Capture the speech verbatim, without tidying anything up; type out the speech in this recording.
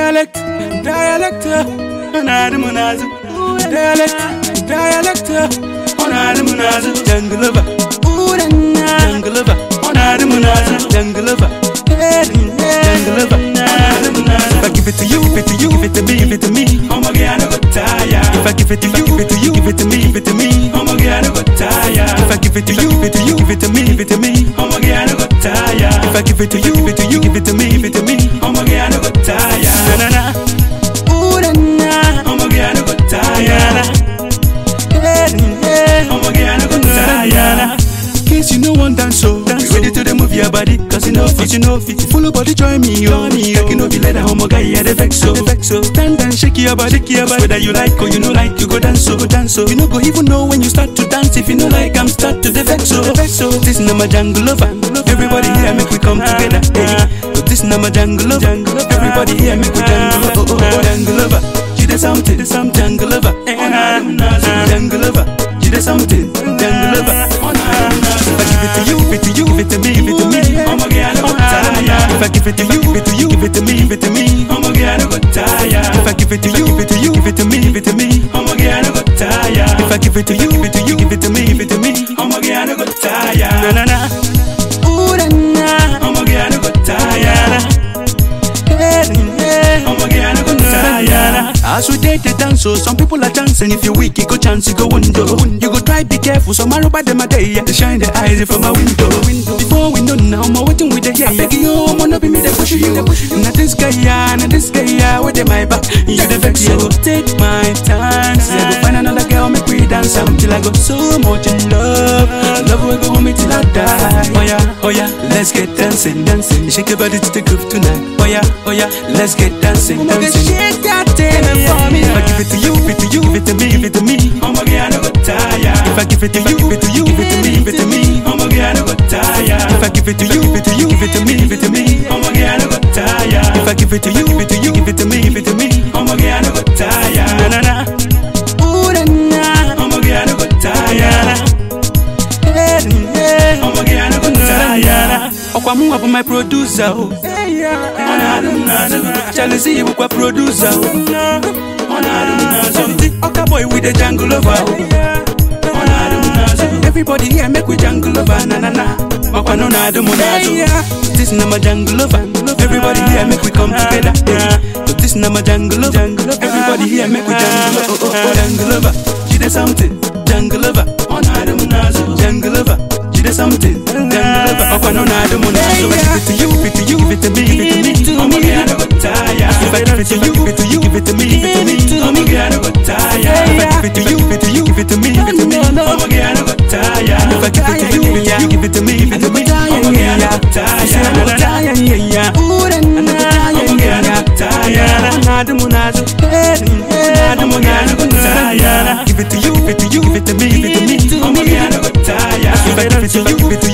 Dialect, dialect, onadu munazu. Dialect, dialect, onadu munazu. Jungle lover, jungle lover, onadu munazu. Jungle lover, jungle lover, onadu munazu. If I give it to you, give it to you, give it to me, give it to me. Oh my God, I no go tire. If I give it to you, give it to you, give it to me, give it to me. Oh my God, I no go tire. If I give it to you, give it to you, give it to me, give it to me. Oh my God, I no go tire. If I give it to you, give it to you, give it to me, give it to me. Oh my God, I no go tire. Na na na, ooh na na. Oh my God, I no go tire. Oh my God, I no go tire. Kiss you no one dance so, dance ready to the move your body, cause you know fit, you know fit. Full body join me, yo, me, yo. You know be let a homo guy, yeah, the vex so, the vex so. Stand and shake your body, shake your body. Whether you like or you know like, you go dance so, go dance so. You know go even know when you start to dance. If you know like, I'm start to the vex so, the vex so. This is my jungle lover. Everybody here make we come together, hey. But this is my jungle lover. Everybody here make we jungle lover, oh, oh, oh, jungle lover. She did something, some jungle lover. Jungle lover, she did something, jungle lover. If I give it to you, give it to you, give it to me, give it to me. Oh my God, I no go tire. If I give it to you, give it to you, give it to me, give it to me. Oh my God, I no go tire. If I give it to you, give it to you, give it to me, give it to me. Oh my God, I no go tire. If I give it to you, give it to you, give it to me, give it to me. Oh my God, I no go tire. Na na na, ooh na na. Oh my God, I no go tire. Oh my God, I no go tire. As we date the dance, so some people are dancing. If you weak, you go chance, you go window. You go try, be careful. Some are by them a day, they shine their eyes from my window. Before we know now, I'm waiting with the yeah. I beg you, I'm gonna be me that push you. Now this guy, yeah, now this guy, yeah, with my back. You the vex, I go take my time. I go find another girl, make we dance until I got so much in love. Love will go with me till I die. Oh yeah, oh yeah, let's get dancing, dancing. Shake your body to the groove tonight. Oh yeah, oh yeah, let's get dancing, dancing. Shake that thing for me. If I give it to you, give it to you, give it to me, give it to me. Oh my God, I no go tire. If I give it to you, give it to you, give it to me, give it to me. Oh my God, I no go tire. If I give it to you, give it to you, give it to me, give it to me. Oh my God, I no go tire. If I give it to you, give it to you, give it to me, give it to me. Oh my God, I no go tire. Na na na, ooh na na. Oh my God, I no go tire. Oh my God, I no go tire. Okwamu up my producer, oh. Jealousy, you kwa producer, oh. Okay, boy with the jungle lover. Everybody here make we jungle lover, na na na. Makwano na do munazo. This na my jungle lover. Everybody here make we come together. But this na my jungle lover. Everybody here make we jungle lover. Oh, oh, jungle lover. She did something. Jungle lover. Jungle lover. She did something. Jungle lover. Makwano na do munazo. Give it to you, give it to you, give it to me, give it to me. Oh my God, I no go tire. If I give it to you, give it to you, give it to me, give it to me. Oh my God, I no go tire. If I give it to you, give it to you, give it to me, give it to me. Oh my God, I no go tire. If I give it to you, give it to you, give it to me, give it to me. Oh my God, I no go tire. I no go tire, yeah, yeah. Ooh, I no go tire, yeah, yeah. Tire. Onadu munazu, onadu munazu, tire. Give it to you, give it to you, give it to me, give it to me. Oh my God, I no go tire. If I give it to you, give it to